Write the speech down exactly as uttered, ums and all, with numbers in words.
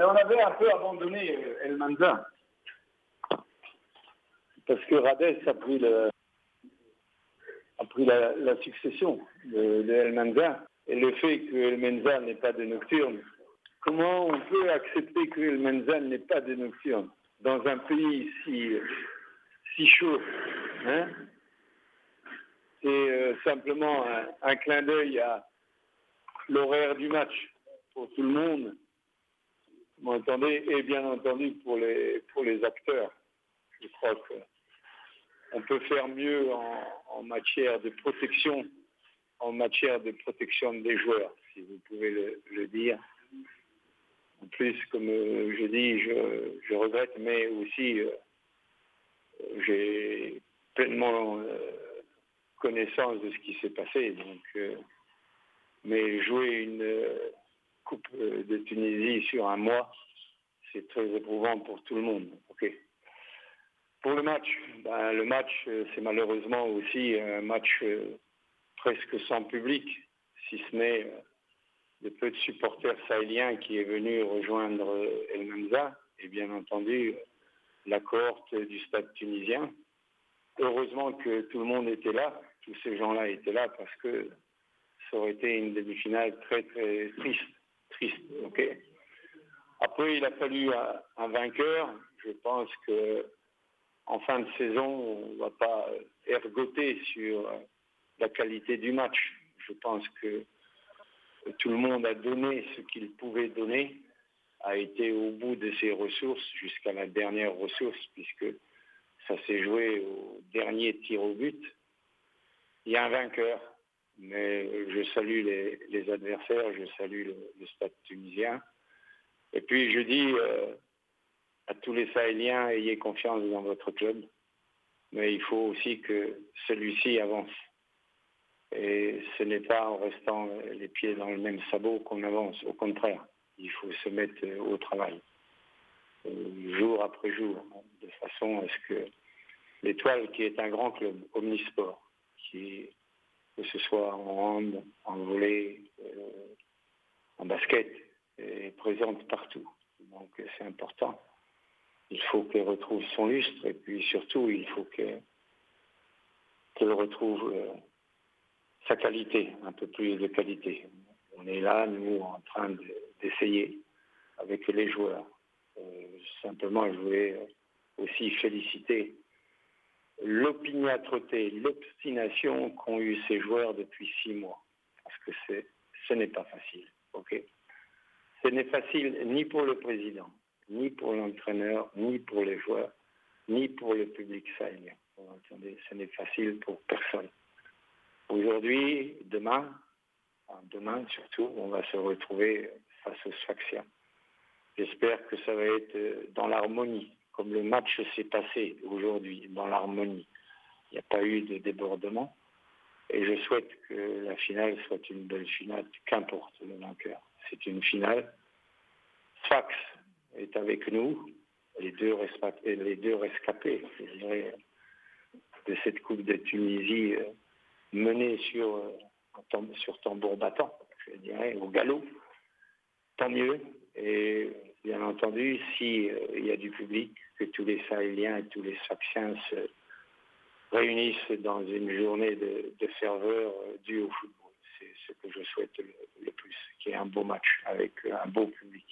Et on avait un peu abandonné El Manza. Parce que Radès a pris, le, a pris la, la succession de, de El Manza. Et le fait que El Manza n'ait pas de nocturne. Comment on peut accepter que El Manza n'ait pas de nocturne dans un pays si, si chaud, hein? C'est euh, simplement un, un clin d'œil à l'horaire du match pour tout le monde, vous m'entendez, et bien entendu pour les, pour les acteurs. Je crois qu'on peut faire mieux en, en matière de protection, en matière de protection des joueurs, si vous pouvez le, le dire. En plus, comme euh, je dis, je, je regrette, mais aussi euh, j'ai pleinement euh, connaissance de ce qui s'est passé. Donc, euh, mais jouer une euh, Coupe de Tunisie sur un mois, c'est très éprouvant pour tout le monde. Okay. Pour le match, ben, le match, c'est malheureusement aussi un match euh, presque sans public, si ce n'est euh, de peu de supporters sahéliens qui est venu rejoindre euh, El Manza, et bien entendu la cohorte du stade tunisien. Heureusement que tout le monde était là, tous ces gens-là étaient là parce que ça aurait été une demi-finale très très triste. triste okay. Après, il a fallu un, un vainqueur. Je pense que en fin de saison, on ne va pas ergoter sur la qualité du match. Je pense que tout le monde a donné ce qu'il pouvait donner, a été au bout de ses ressources jusqu'à la dernière ressource, puisque ça s'est joué au dernier tir au but. Il y a un vainqueur, mais je salue les, les adversaires, je salue le, le stade tunisien. Et puis je dis euh, à tous les Sahéliens, ayez confiance dans votre club, mais il faut aussi que celui-ci avance. Et ce n'est pas en restant les pieds dans le même sabot qu'on avance, au contraire. Il faut se mettre au travail, jour après jour, de façon à ce que l'Étoile, qui est un grand club omnisport, qui, que ce soit en hand, en volley, euh, en basket, est présente partout. Donc c'est important. Il faut qu'elle retrouve son lustre et puis surtout, il faut qu'elle, qu'elle retrouve euh, sa qualité, un peu plus de qualité. On est là, nous, en train de, d'essayer avec les joueurs. Euh, simplement, je voulais aussi féliciter l'opiniâtreté, l'obstination qu'ont eu ces joueurs depuis six mois. Parce que c'est, ce n'est pas facile. Okay, ce n'est facile ni pour le président, ni pour l'entraîneur, ni pour les joueurs, ni pour le public sahélien. Vous entendez, ce n'est facile pour personne. Aujourd'hui, demain, demain surtout, on va se retrouver face aux Sfaxiens. J'espère que ça va être dans l'harmonie, comme le match s'est passé aujourd'hui, dans l'harmonie. Il n'y a pas eu de débordement. Et je souhaite que la finale soit une belle finale, qu'importe le vainqueur. C'est une finale. Sfax est avec nous, les deux, rescapés, les deux rescapés, je dirais, de cette Coupe de Tunisie euh, menée sur, euh, sur tambour battant, je dirais, au galop. Tant mieux. Et bien entendu, s'il euh, y a du public, que tous les Sahéliens et tous les Sfaxiens se réunissent dans une journée de, de ferveur euh, due au football. C'est ce que je souhaite le, le plus, qu'il y ait un beau match avec un beau public.